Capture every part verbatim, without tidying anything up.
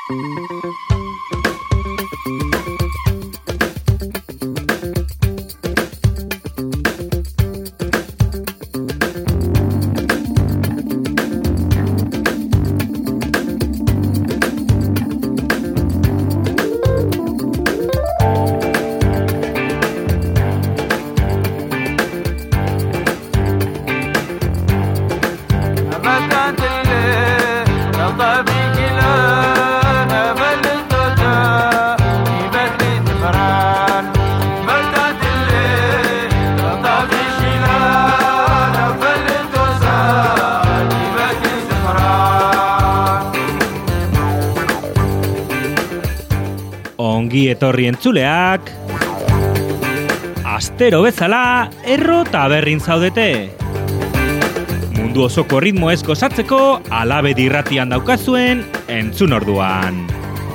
Ongi etorri entzuleak, astero bezala erro taberrin zaudete. Mundu osoko ritmoez gozatzeko Alabedi irratian daukazuen entzun orduan.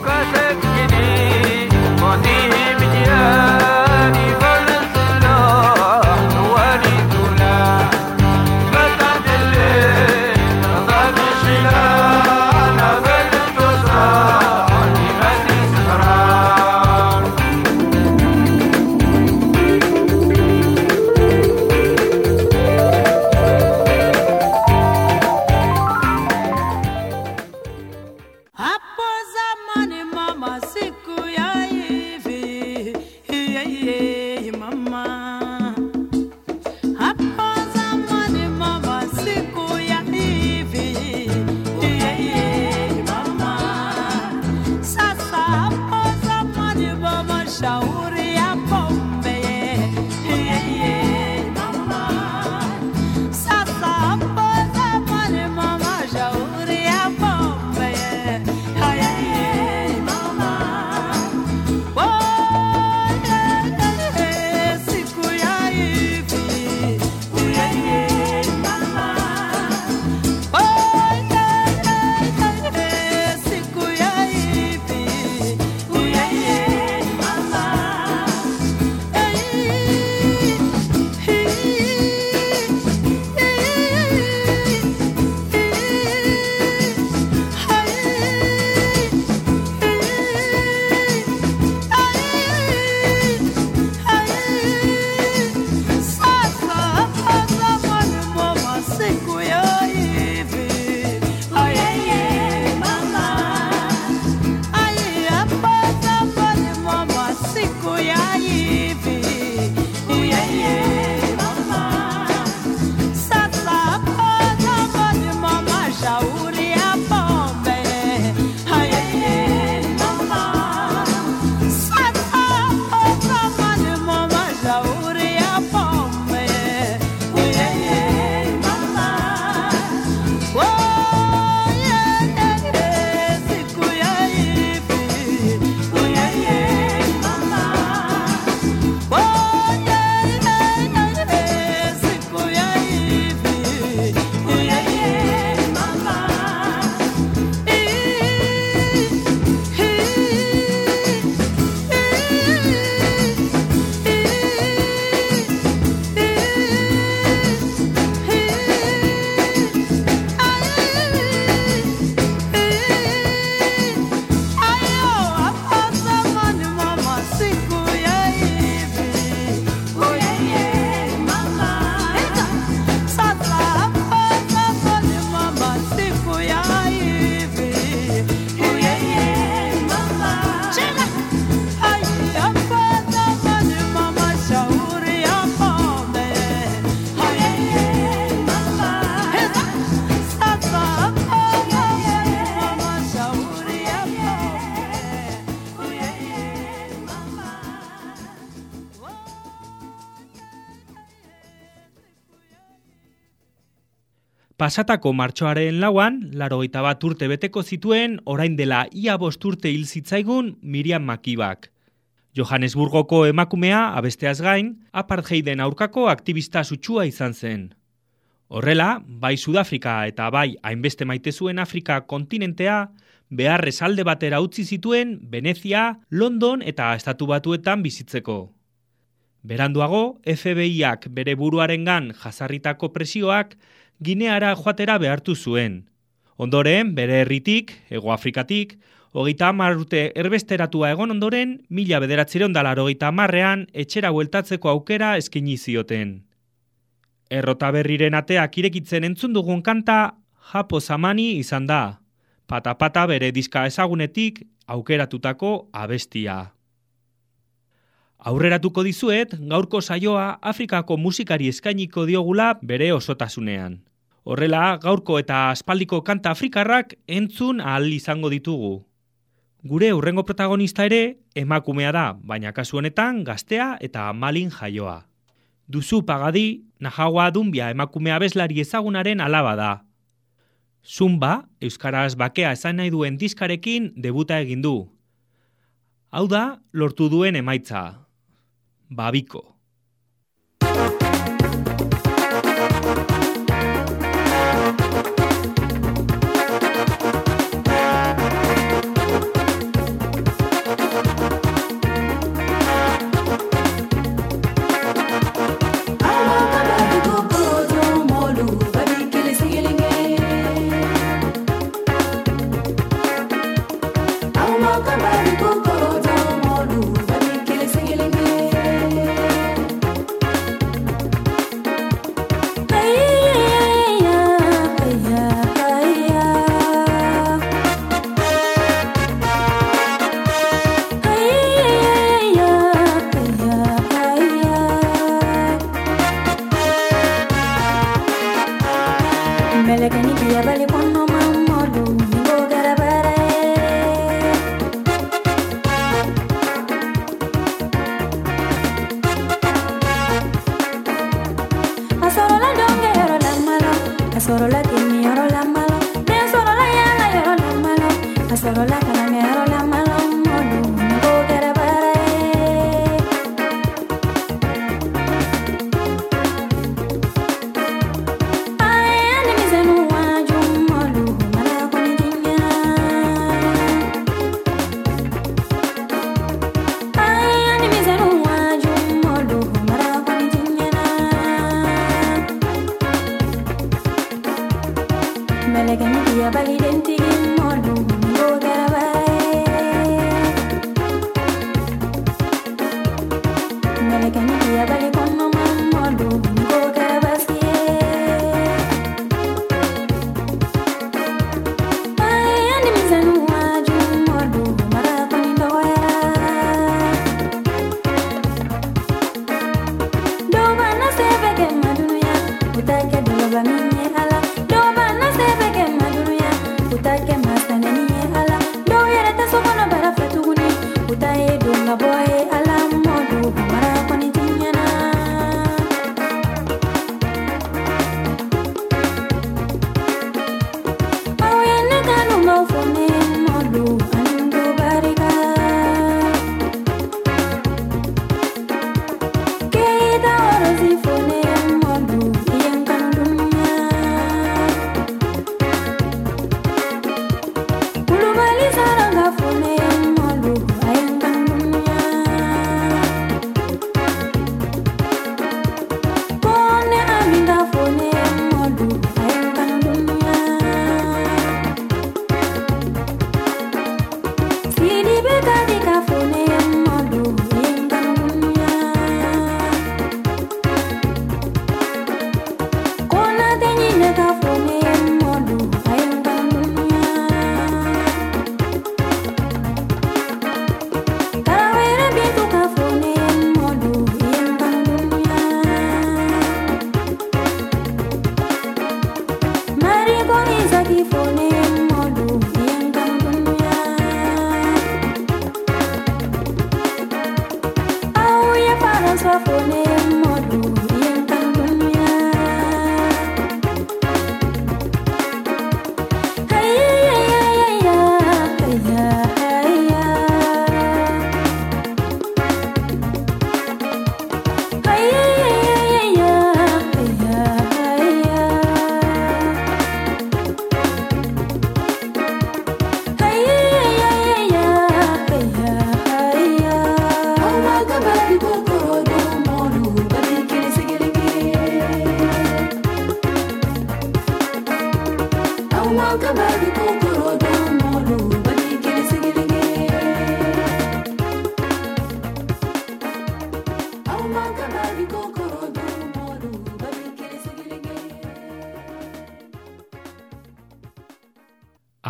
Pasatako martxoaren lauan, laurogeita bat urte beteko zituen, orain dela ia bost urte hil zitzaigun Miriam Makibak. Johannesburgoko emakumea abesteaz gain, apartheiden aurkako aktivista sutsua izan zen. Horrela, bai Sudafrika eta bai hainbeste maite zuen Afrika kontinentea, beharrez alde batera utzi zituen Venezia, London eta Estatu Batuetan bizitzeko. Beranduago, F B I-ak bere buruarengan jazarritako presioak Gineara joatera behartu zuen. Ondoren, bere herritik, Hego Afrikatik, Hogeita hamar urte erbesteratua egon ondoren, mila bederatziehun eta laurogeita hamarrean etxera bueltatzeko aukera eskaini zioten. Errota berriren ateak irekitzen entzun dugun kanta, Japo Zamani izan da. Pata-pata bere diska ezagunetik aukeratutako abestia. Aurreratuko dizuet, gaurko saioa Afrikako musikari eskainiko diogula bere osotasunean. Horrela, gaurko eta aspaldiko kanta afrikarrak entzun ahal izango ditugu. Gure hurrengo protagonista ere emakumea da, baina kasu honetan gaztea eta Malin jaioa. Duzu Pagadi, Nahawa Dumbia emakumea abeslari ezagunaren alaba da. Zumba, euskaraz bakea esan nahi duen diskarekin debuta egin du. Hau da, lortu duen emaitza. Babiko. Melekeni dia bali denti modu go garabai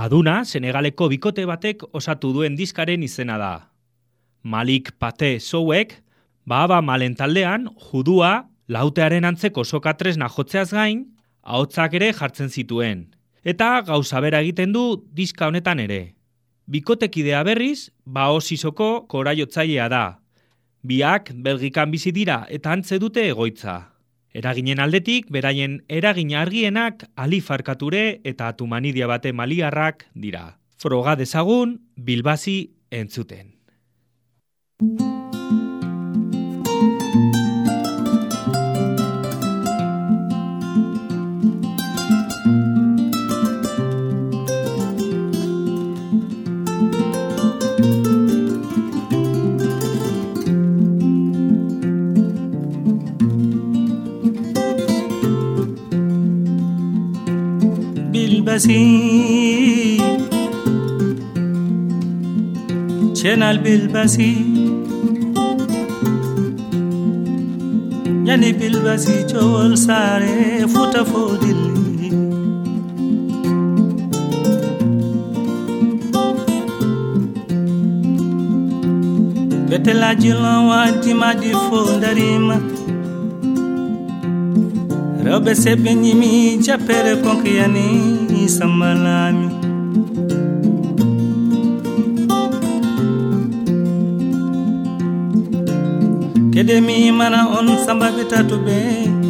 Aduna, Senegaleko bikote batek osatu duen diskaren izena da. Malik Pate Souek, Bahaba Malen taldean, judua, lautearen antzeko sokatresna jotzeaz gain, ahotsak ere jartzen zituen. Eta gauza bera egiten du diska honetan ere. Bikotekidea berriz, Bao Sisoko koraiotzailea da. Biak Belgikan bizi dira eta antze dute egoitza. Eraginen aldetik, beraien eragin argienak Ali Farkature eta Atumanidia Bate Maliarrak dira. Froga dezagun, Bilbasi entzuten. بالبسي شنال بالبسي يعني بالبسي جول ساري فوتا فودلي بتلا جلا وانتي ما دي فودريما Robe se benyimi chapere konkiyani samalami Kedemi mana on samba bitatu be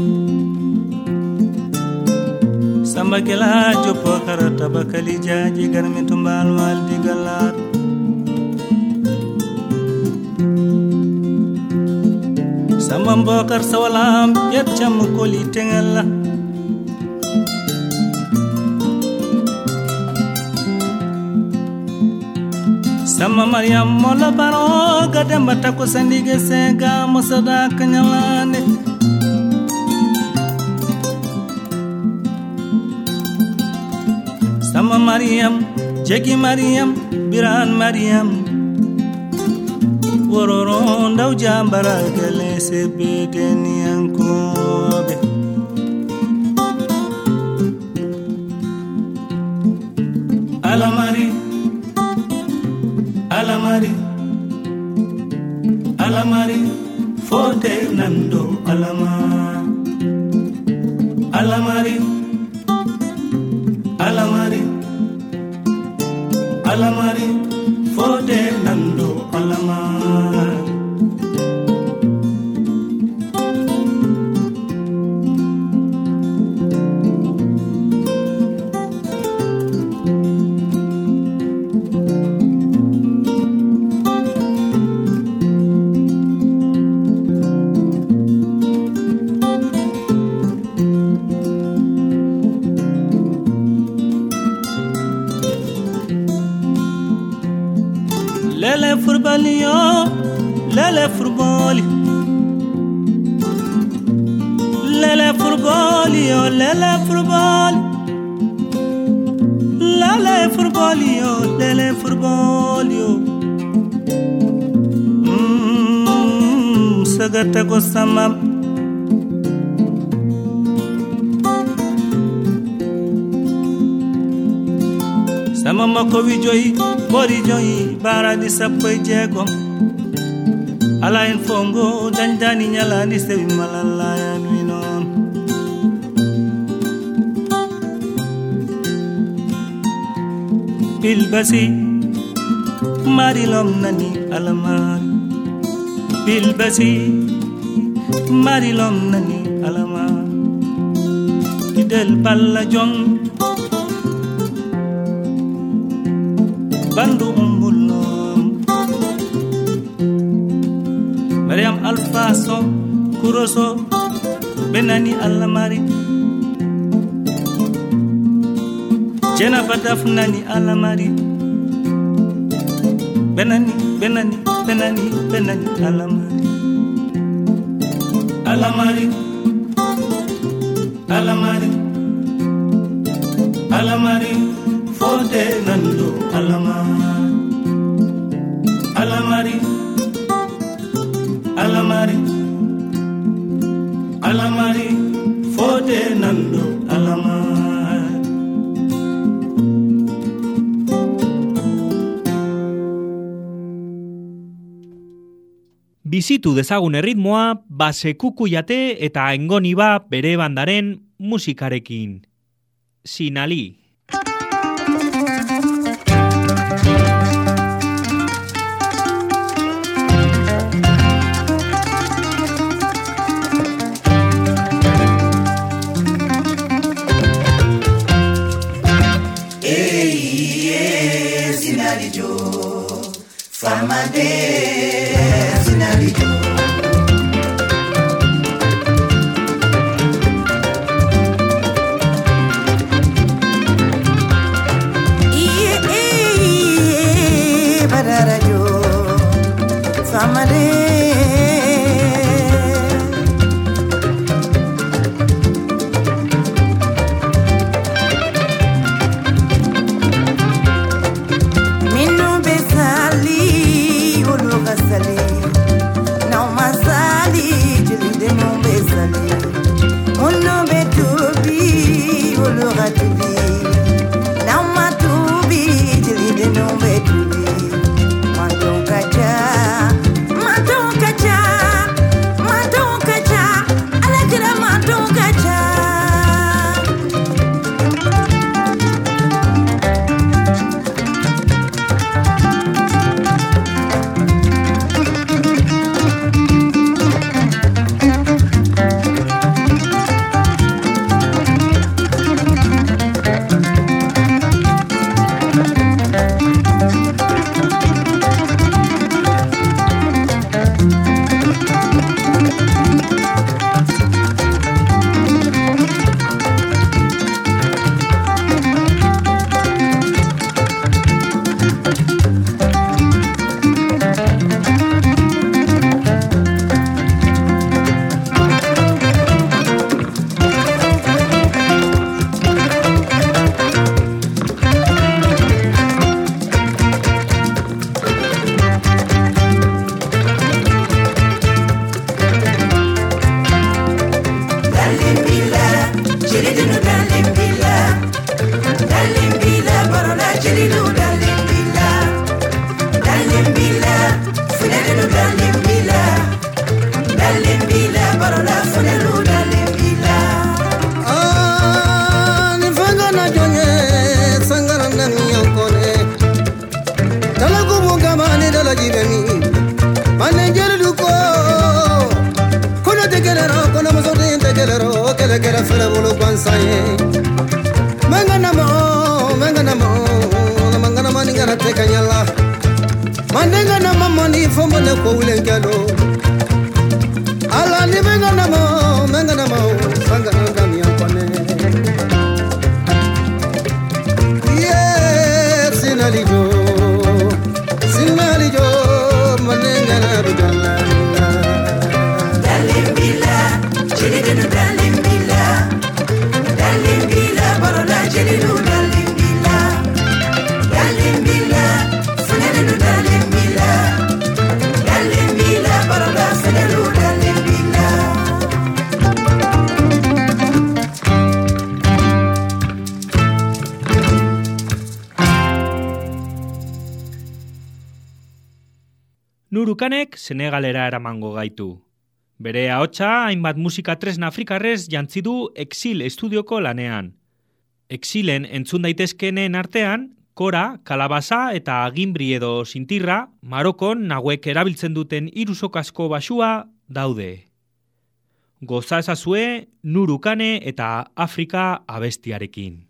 Samba gela jopo karata bakali jaji garmi tumbal wal digalat Sama mbokar sawalam yat jam koli tengala Sama Maryam mola baro gadam batako sandige sega masada kanyalane Sama Maryam jegi Maryam biran Maryam Wororon daw jambara gele se bedeni ankobe Alamari Alamari Alamari fote nando alama Alamari Alamari Alamari fote nando alama Lele furbali yo, lele furbali Lele furbali yo, lele furbali Lele furbali yo, lele furbali yo Mmm, sagata ko samam Sama mako wijoyi, bori joyi, bara di sapoi jego Ala en fongo, dandani nyala ni sewi malala ya nuinon Bilbasi, marilom nani alamari Bilbasi, marilom nani alamari Idel balla jong Bandu umbulom Maryam Alfaso Kuroso Benani Alamari Jennifer Dafnani Alamari Benani Benani Benani Benani Alamari Alamari Alamari Alamari Fote nando alamari Alamari Alamari Alamari Fote nando alamari Bizitu dezagun erritmoa, basekuku jate eta engoniba bere bandaren musikarekin. Sinali. Famade Sinalijo Iye iye Badarajo Famade Nurukanek Senegalera eramango gaitu. Bere ahotsa hainbat musika tresna afrikarrez jantzi du Exil estudioko lanean. Exilen entzun daitezkenen artean, kora, kalabasa eta aginbri edo sintirra, Marokon naguek erabiltzen duten hirusokasko basua daude. Goza ezazue Nurukane eta Afrika abestiarekin.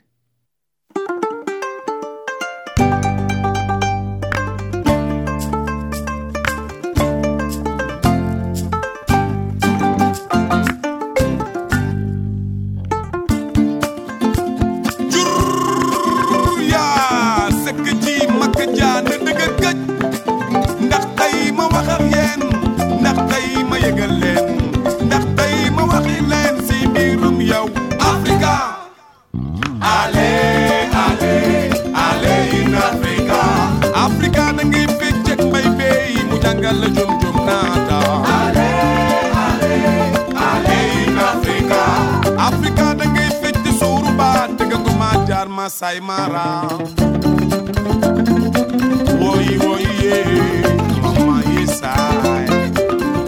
Masai Mara, oi oi yeah, mama yesai.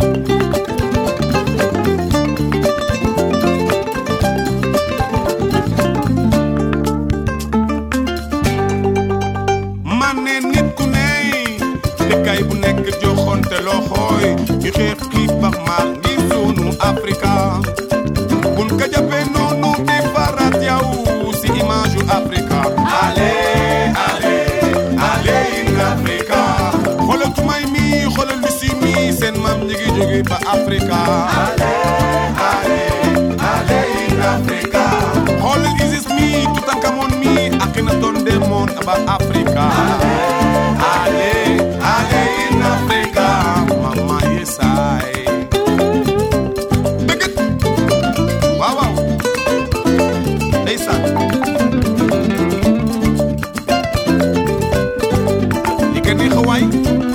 loxoy ñu xeex xiif bax maar ngir sunu Afrika bun ka jàppe noonu di farat yow si image yu Afrika allez allez allez in Afrika xoolal tumay mi xoolal lu si mi seen maam ñi ngi jóge ba Afrika allez allez allez in Afrika xoolal Isis mi Tutankhamun mi Akhenaton demoon ba Afrika allez allez in Afrika mama yesay dëgg waaw waaw ndeysaan li ka neex waay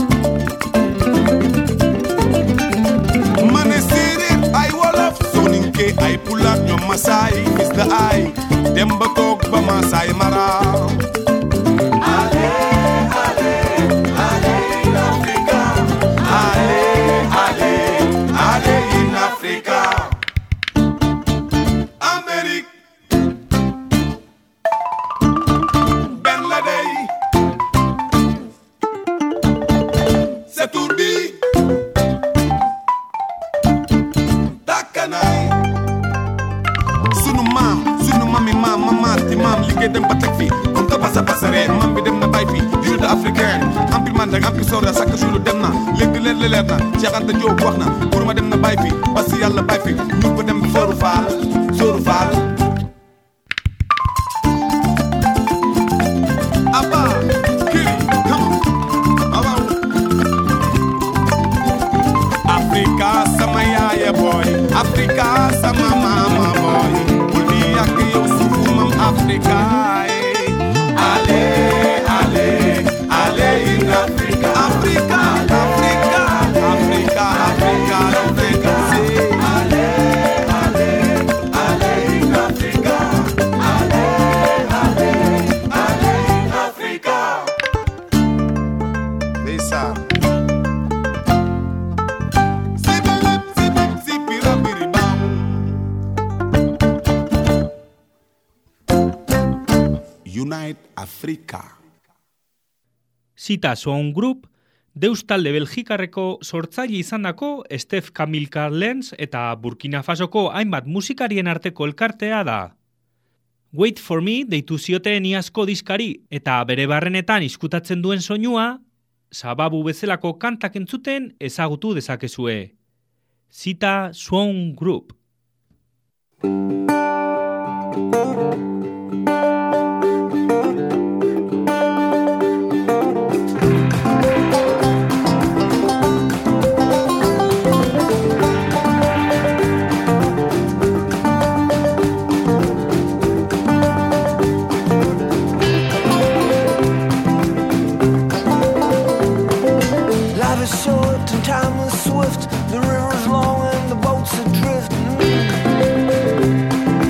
ma ne séeréer ay wolof soninke ay pulaar ñoom masaay mis da ay dem ba toog ba masaay mara Cheikh Anta Diop wax na pour ma dem na bay fi parce que yàlla bay fi ñu ko dem sóoru faal sóoru faal aba kiri come on aba Afrika sama yaaya boy Afrika sama mama boy bul di yàgg yow suufu mam Afrika allez allez allez in Afrika Afrika Afrika Africa, Africa, Africa, say allez, allez, allez in Africa, allez, allez, allez in Africa. Lisa. Sibelep, sibep, sipirabiribam. Unite Africa. Zita Sound Group Deustalde Belgikarreko sortzaile izandako Stef Kamilka Lenz eta Burkina Fasoko hainbat musikarien arteko elkartea da. Wait for Me deitu zioten iazko diskari eta bere barrenetan izkutatzen duen soinua, Sababu bezalako kantak entzuten ezagutu dezakezue. Zita Sound Group. Short and time is swift, the river's long and the boats adrift.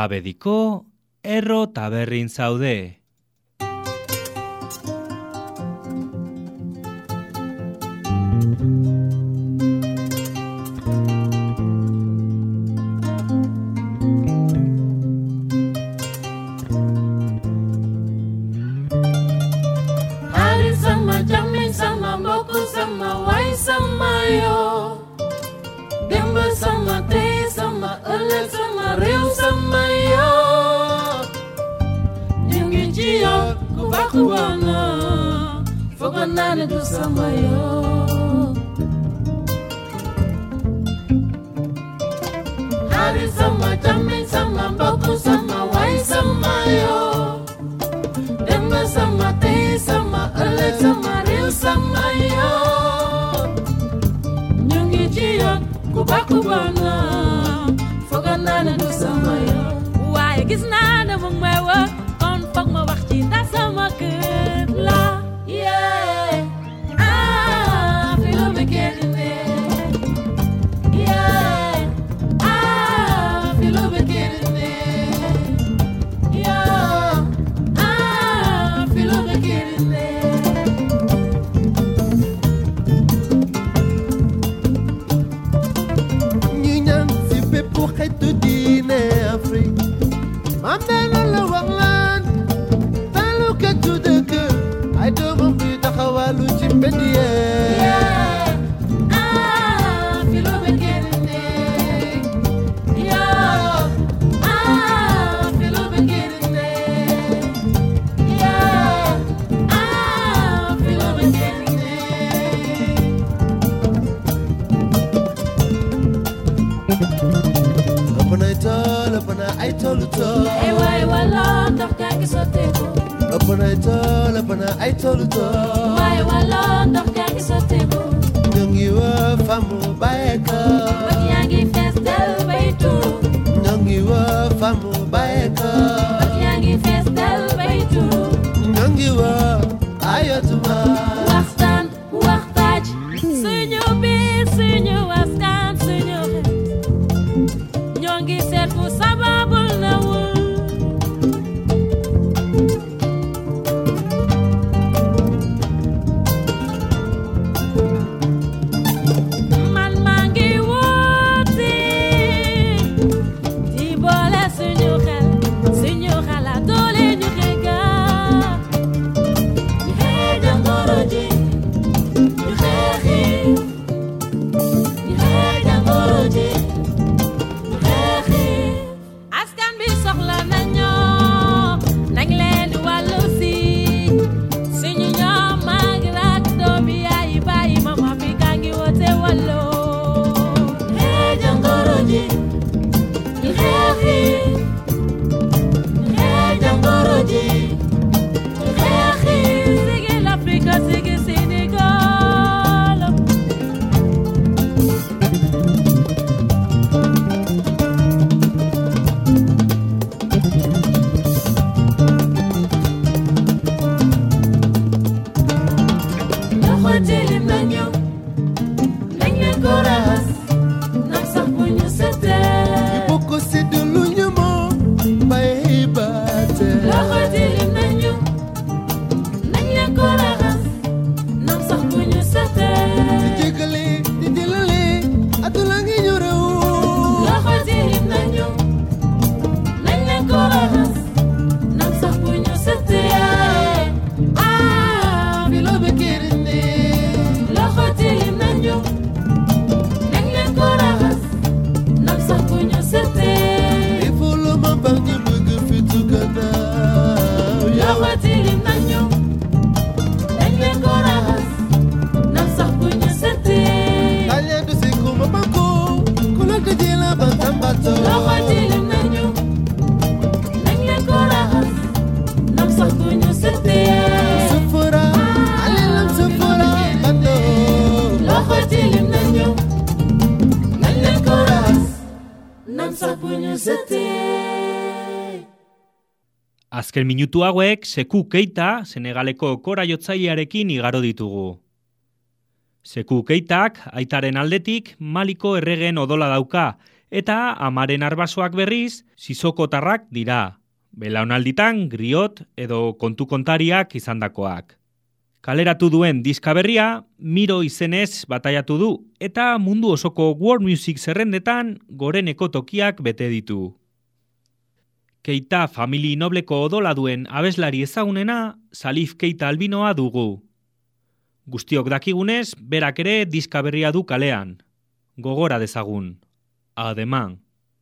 abediko erro taberrin zaude. Kubana, foganane do samayo. Hari sama jamin sama boku sama wai samayo. Demba sama te sama ele sama real samayo. Nyungi jiyo kubakubana, foganane do samayo. Why gis nana mong mewa? Pag mawakti ta sama kër la yeah ah filo be kerine yeah ah filo be kerine yeah ah filo be kerine ñi ñaan si bépp xeetu diine Afrique mam dana la wax la ay doomam bi taxawalu ci mbedd yee ah filo be kerine yeah ah filo be kerine yeah ah filo be kerine apana tol apana ay tolu tol ay way wala ndax kaa ngi sotteeku apana tol apana ay tolu tol way wala ndax kaa ngi sotteeku ñongi wa famu bayeka bët yaa ngi fees del bay tuuru ñongi wa famu bayeka bët yaa ngi fees del bay tuuru ñongi wa ayatuma waxtaan waxtaaj suñu biir suñu askan suñu xeet ñoo ngi seet fu sababul nawul Azken minutu hauek Sekou Keita, Senegaleko kora jotzailearekin igaro ditugu. Sekou Keitak aitaren aldetik Maliko erregen odola dauka, Eta amaren arbasoak berriz, sisokotarrak dira, belaunalditan griot edo kontu kontariak izandakoak. Kaleratu duen diska berria, Miro izenez bataiatu du, eta mundu osoko world music zerrendetan goreneko tokiak bete ditu. Keita famili nobleko odola duen abeslari ezagunena, Salif Keita albinoa dugu. Guztiok dakigunez, berak ere diska berria du kalean. Gogora dezagun. Ademán.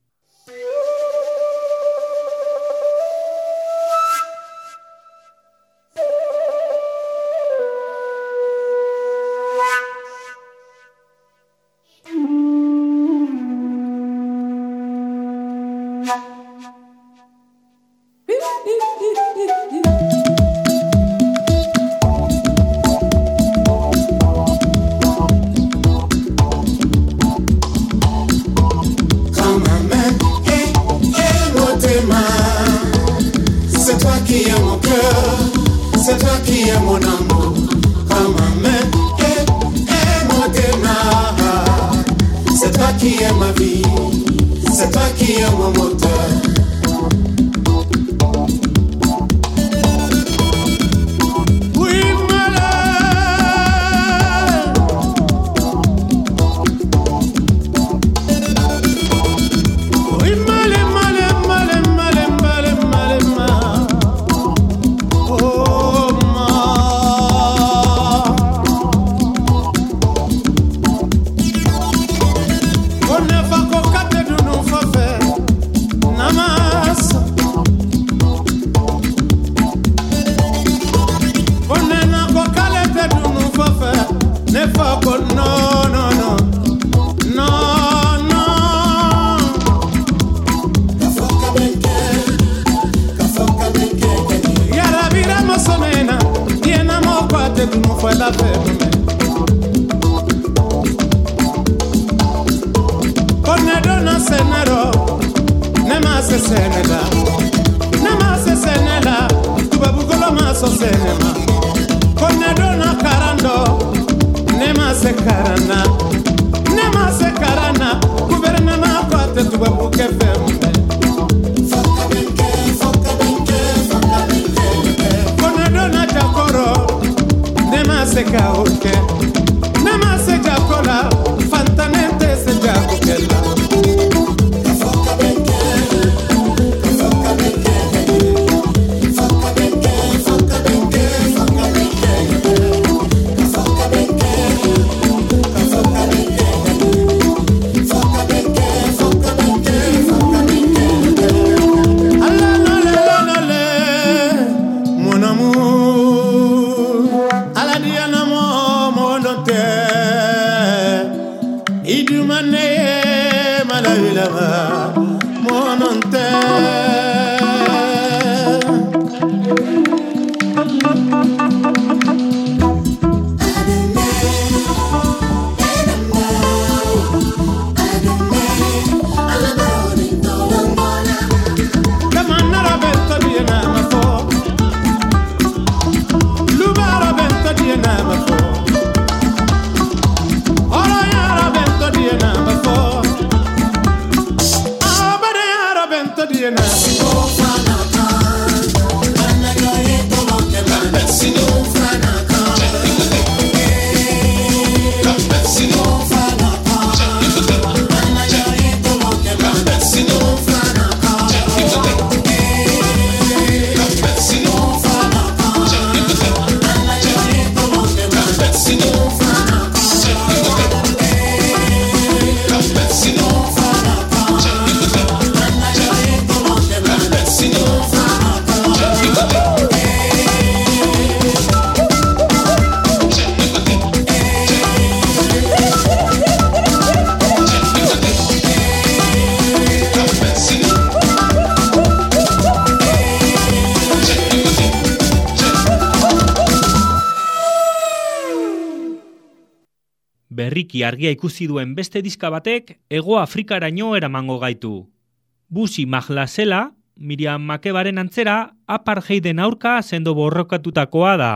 Berriki argia ikusi duen beste diska batek Hego Afrikaraino eramango gaitu. Busi Mahlasela, Miriam Makebaren antzera, apartheiden aurka sendo borrokatutakoa da.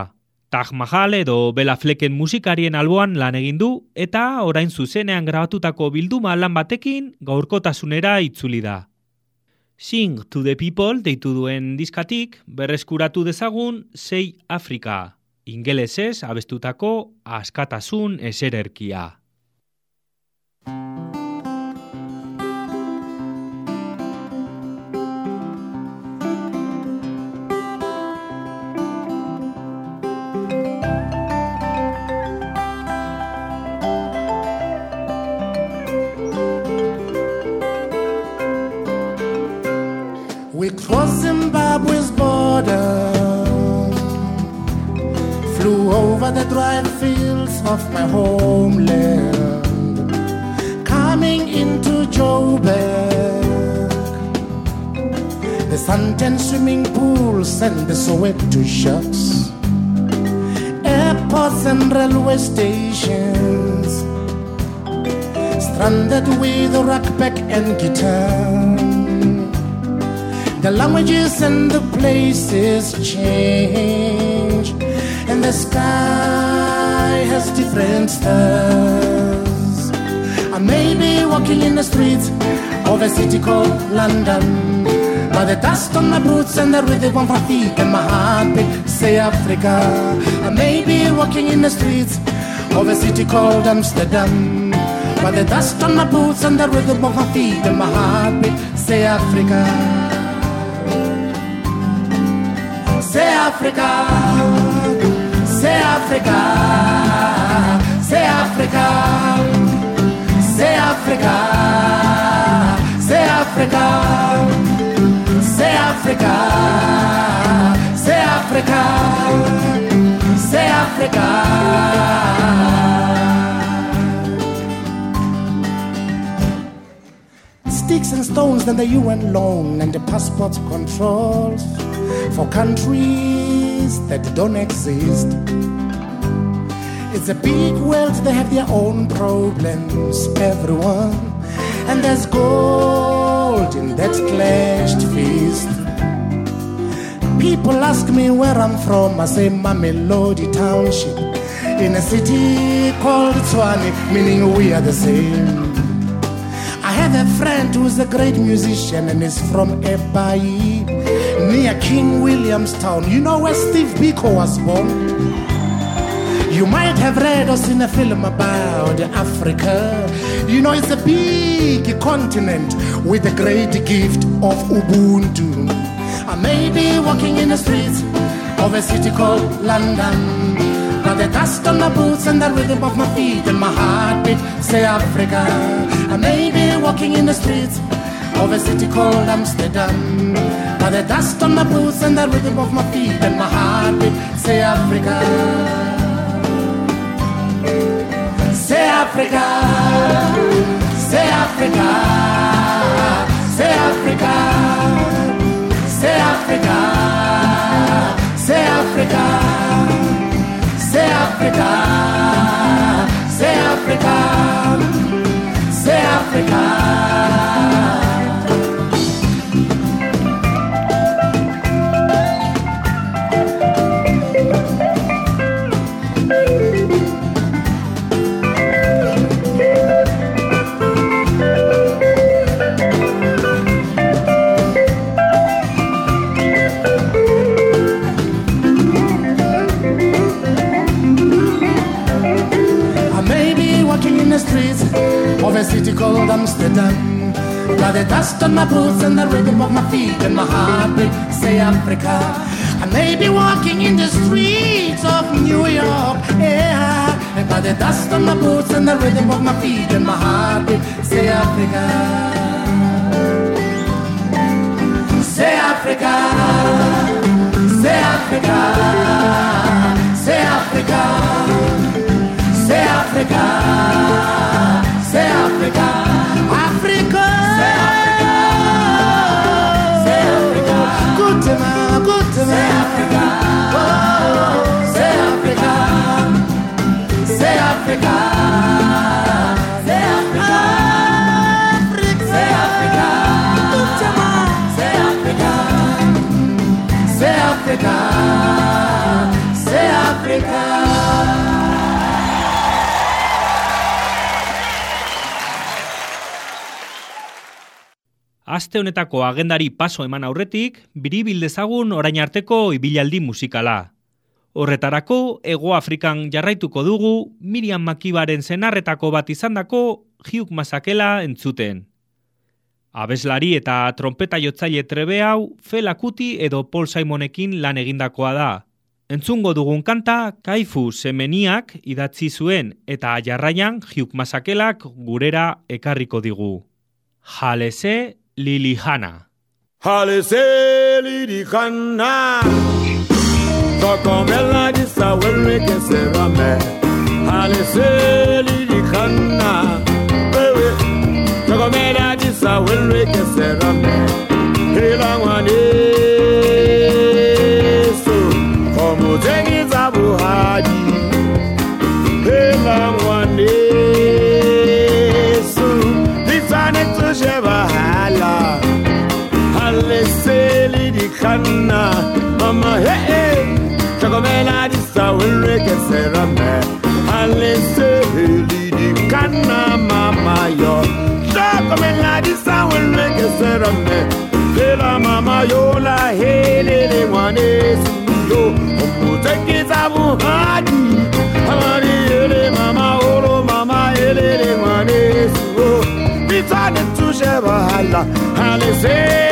Taj Mahal edo Bela Flecken musikarien alboan lan egin du eta orain zuzenean grabatutako bilduma lan batekin gaurkotasunera itzuli da. Sing to the People deitu duen diskatik berreskuratu dezagun Say Africa, ingelesez abestutako askatasun esererkia. We crossed Zimbabwe's border, flew over the dry fields of my homeland, coming into Joburg, the suntan swimming pools and the Soweto shops, airports and railway stations, stranded with a ruckback and guitar. The languages and the places change, and the sky has different stars. I may be walking in the streets of a city called London, but the dust on my boots and the rhythm of my feet and my heartbeat say Africa. I may be walking in the streets of a city called Amsterdam, but the dust on my boots and the rhythm of my feet and my heartbeat say Africa. Say Africa, say Africa, say Africa, say Africa, say Africa, say Africa, say Africa, say Africa. Sticks and stones than the U N loan and the passport controls for countries that don't exist. It's a big world, they have their own problems, everyone, and there's gold in that clashed fist. People ask me where I'm from, I say Mamelodi Township, in a city called Tshwane, meaning we are the same. I have a friend who's a great musician and is from Ebai, near King Williamstown. You know where Steve Biko was born? You might have read or seen a film about Africa. You know it's a big continent with a great gift of Ubuntu. I may be walking in the streets of a city called London, but the dust on my boots and the rhythm of my feet and my heartbeat say Africa. I may be walking in the streets of a city called Amsterdam, but the dust on my boots and the rhythm of my feet and my heartbeat say Africa. Say Africa, say Africa, say Africa, say Africa, say Africa, say Africa, say Africa, say Africa. Of a city called Amsterdam, but the dust on my boots and the rhythm of my feet and my heartbeat say Africa. I may be walking in the streets of New York, yeah, but the dust on my boots and the rhythm of my feet and my heartbeat say Africa. Say Africa, say Africa, say Africa, say Africa. Say Africa, Africa, say Africa, say Africa, good to me, good to me. Say Africa, oh, say Africa, say Africa, say Africa, say Africa, good to me. Say Africa, say Africa, aste honetako agendari paso eman aurretik, biribil dezagun orain arteko ibilaldi musikala. Horretarako, Hego Afrikan jarraituko dugu Miriam Makibaren senarretako bat izandako Hugh Masekela entzuten. Abeslari eta trompeta jotzaile trebe hau Fela Kuti edo Paul Simonekin lan egindakoa da. Entzungo dugun kanta Kaifu Semeniak idatzi zuen eta jarraian Hugh Masekelak gurera ekarriko digu. Halese Lilihana. Halese Lilihana. Tokomela di sawele que se rame. Halese Lilihana. Wewe. Tokomela di sawele que se rame. Hilangwane. Como tengiza buhadi. Hilangwane. So. Lisane tusheba hala. Halese Lilihana. Mama hey hey. Chocomela di sawele que se rame. Halese Lilihana mama yo. Chocomela di sawele que se rame. Hela mama yo la hele le wane suyo. Omuteki zabu hadi. Amari hele mama oro mama hele le wane suyo. Bitane tushe bahala. Halese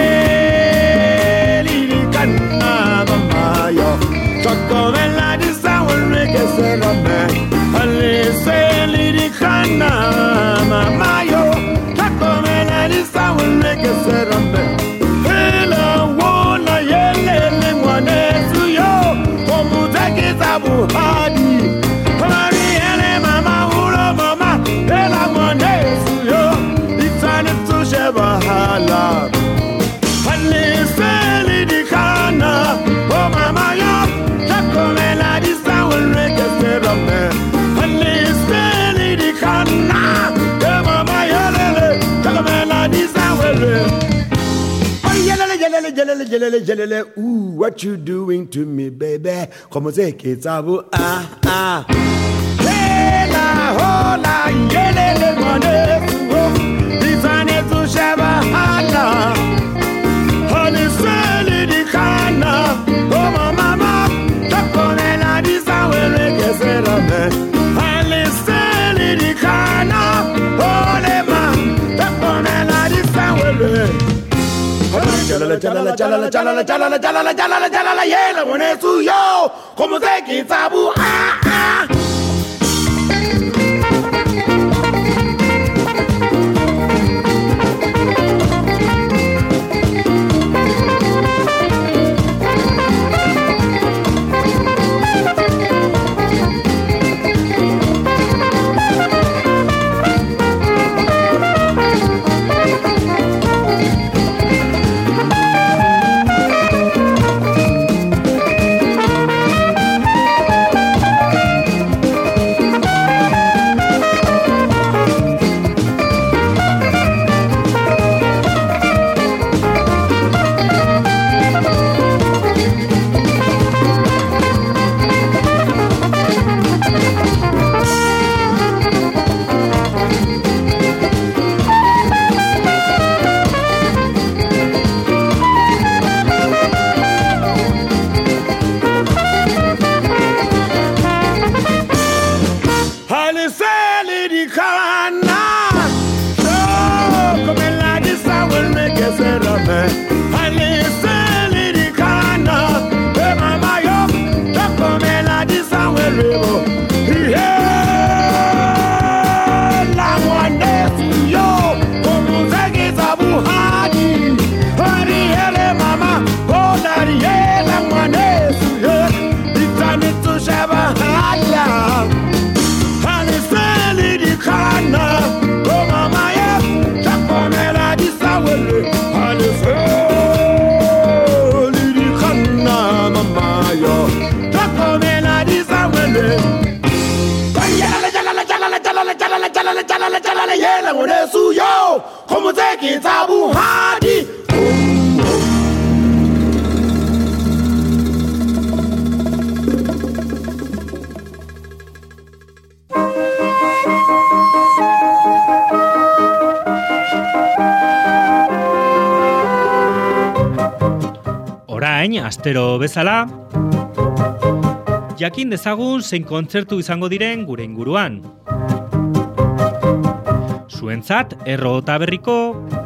Lilihana mama yo. Chocomela di sawele que se rame. Halese Lilihana mama yo. Chocomela di sawele que se rame. Hela wona yelele mwane suyo. Omuteki zabu hadi. Amari hele mama uro mama. Hela mwane suyo. Bitane tushe bahala. Halese Lilihana oh mama yo. Chocomela di sawele que se rame. Halese Lilihana oh mama yo lele. Chocomela di sawele. Yelele, yelele, yelele, yelele, ooh, what you doing to me, baby? Como se que sabu, ah, ah. Hela, hola, yelele, mone, oh, bizane tu sheba, hala. Halese Lilihana, oh, mama, Chocomela di sawele que se rame. Halese Lilihana, oh, lema, Chocomela di sawele. Chalala, chalala, chalala, chalala, chalala, chalala, chalala, chalala, yela, mwane suyo, como se kisabu, ah, ah. Yela mwane suyo, como se kisabu hadi. Orain, astero bezala, jakin dezagun zein kontzertu izango diren gure inguruan. Zuentzat, erro eta berriko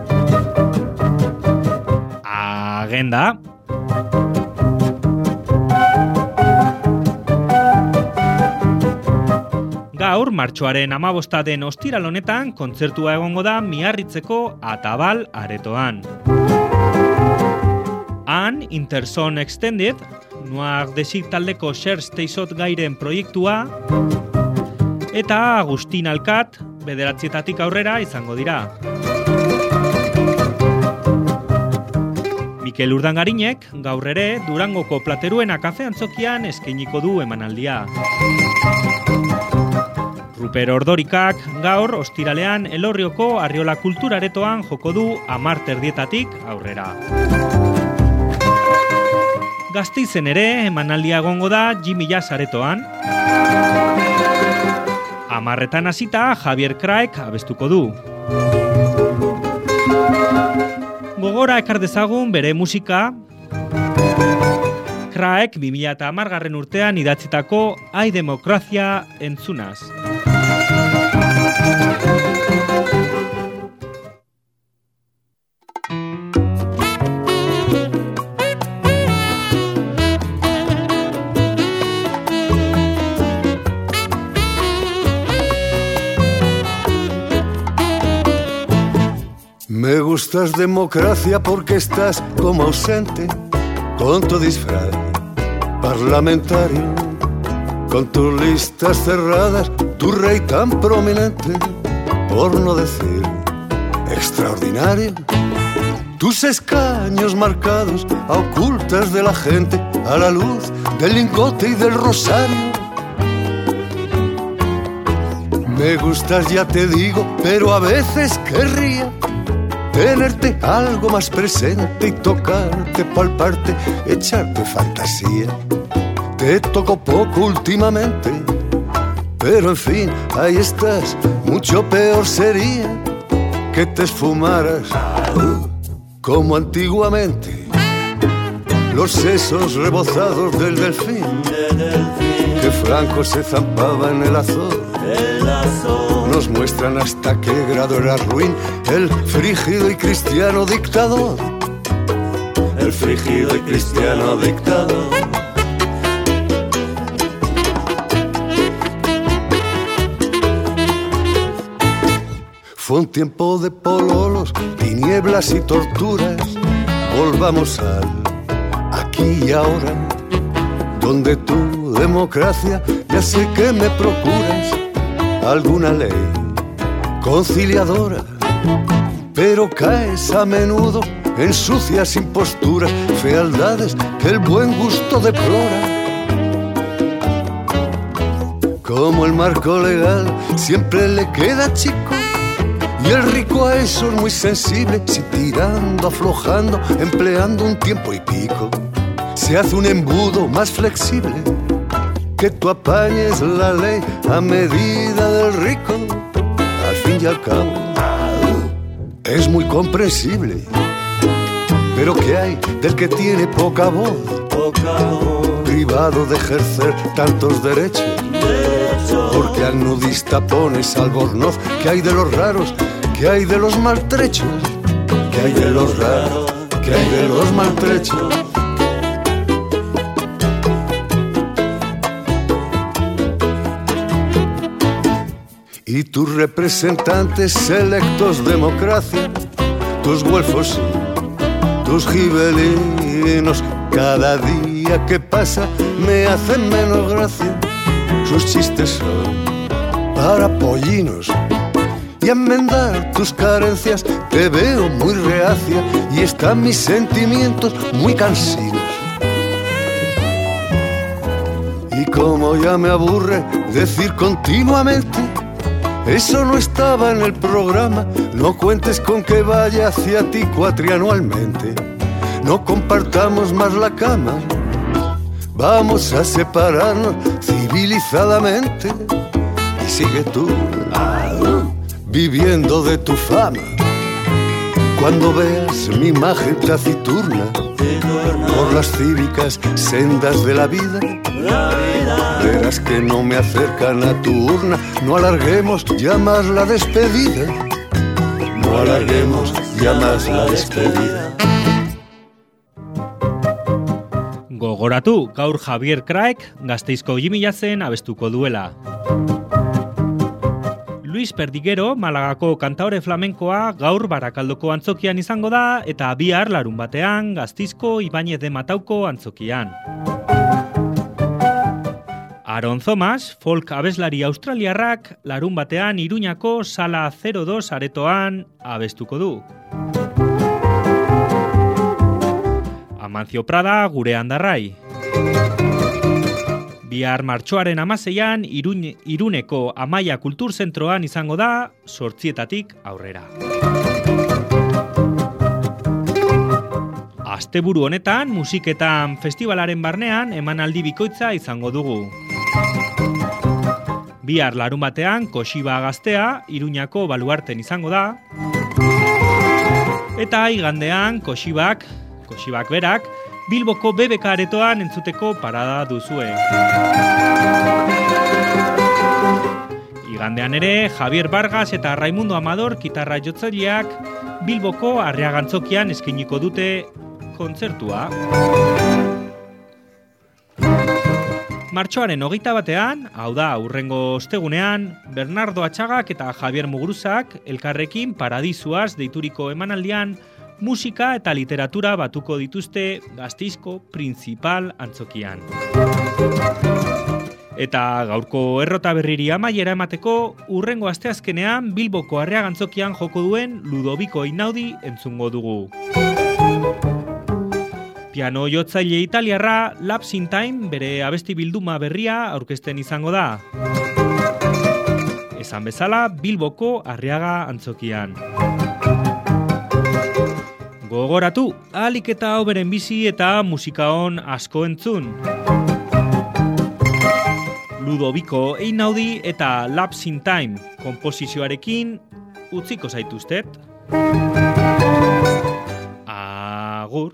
agenda. Gaur, martxoaren hamabosta den ostiral honetan, kontzertua egongo da Miarritzeko Atabal aretoan. Han, Interzone Extended, Noir Desig taldeko Share Steizot gairen proiektua, eta Agustin Alkat, bederatzietatik aurrera izango dira. Mikel Urdangarinek, gaur ere, Durangoko Plateruena kafe antzokian eskainiko du emanaldia. Ruper Ordorikak gaur ostiralean Elorrioko Arriola Kulturaretoan joko du hamar terdietatik aurrera. Gasteizen ere emanaldia egongo da Jimmy Jazz aretoan. Hamarretan hasita Javier Craek abestuko du. Gogora ekar dezagun bere musika. Craek bi mila hamargarren urtean idatzitako Ai Demokrazia entzunaz. Me gustas democracia porque estás como ausente, con tu disfraz parlamentario, con tus listas cerradas, tu rey tan prominente, por no decir extraordinario, tus escaños marcados a ocultas de la gente a la luz del lingote y del rosario. Me gustas, ya te digo, pero a veces querría tenerte algo más presente y tocarte, palparte, echarte fantasía. Te toco poco últimamente, pero en fin, ahí estás. Mucho peor sería que te esfumaras uh, como antiguamente los sesos rebozados del delfín, que Franco se zampaba en el Azor. Nos muestran hasta qué grado era ruin el frígido y cristiano dictador. El frígido y cristiano dictador. Fue un tiempo de pololos, tinieblas y torturas. Volvamos al aquí y ahora, donde tu democracia ya sé que me procuras alguna ley conciliadora, pero caes a menudo en sucias imposturas, fealdades que el buen gusto deplora. Como el marco legal siempre le queda chico, y el rico a eso es muy sensible, si tirando, aflojando, empleando un tiempo y pico, se hace un embudo más flexible, que tú apañes la ley a medida del rico. Al fin y al cabo es muy comprensible, pero ¿qué hay del que tiene poca voz? Privado de ejercer tantos derechos, porque al nudista pones albornoz. ¿Qué hay de los raros? ¿Qué hay de los maltrechos? ¿Qué hay de los raros? ¿Qué hay de los maltrechos? Y tus representantes electos democracia, tus güelfos y tus gibelinos, cada día que pasa me hacen menos gracia. Sus chistes son para pollinos, y a enmendar tus carencias te veo muy reacia, y están mis sentimientos muy cansinos. Y como ya me aburre decir continuamente eso no estaba en el programa, no cuentes con que vaya hacia ti cuatrianualmente. No compartamos más la cama, vamos a separarnos civilizadamente. Y sigue tú, viviendo de tu fama, Cuando veas mi imagen taciturna por las cívicas sendas de la vida, verás que no me acercan a tu urna. No alarguemos ya más la despedida, no alarguemos ya más la despedida. Gogoratu, gaur Javier Craig Gasteizko Jimmy Jazzen abestuko duela. Luis Perdiguero, Malagako kantaore flamenkoa, gaur Barakaldoko antzokian izango da eta bihar larun batean Gasteizko Ibañez de Matauko antzokian. Aaron Thomas, folk abeslari australiarrak, larun batean Iruñako Sala zero dos aretoan abestuko du. Amancio Prada, gure handarrai. Bihar martxoaren hamaseian Irune, Iruneko Amaia Kulturzentroan izango da, zortzietatik aurrera. Asteburu honetan, musiketan festivalaren barnean emanaldi bikoitza izango dugu. Bihar larun batean Koshiba Gaztea, Iruñako Baluarten izango da. Eta igandean Koshibak, Koshibak berak, Bilboko B B K aretoan entzuteko parada duzue. Igandean ere, Javier Vargas eta Raimundo Amador gitarra jotzaileak Bilboko Arriagantzokian eskainiko dute kontzertua. Martxoaren hogeita batean, hau da hurrengo ostegunean, Bernardo Atxagak eta Javier Muguruzak elkarrekin Paradisuaz deituriko emanaldian musika eta literatura batuko dituzte Gasteizko Printzipal antzokian. Eta gaurko errota berriri amaiera emateko, hurrengo asteazkenean Bilboko Arriagantzokian joko duen Ludoviko Einaudi entzungo dugu. Piano jotzaile italiarra Lapse in Time bere abesti bilduma berria aurkezten izango da. Esan bezala Bilboko Arriaga antzokian. Gogoratu, ahalik eta hoberen bizi eta musika on asko entzun. Ludoviko Einaudi eta Lapse in Time konposizioarekin utziko zaituztet. Agur.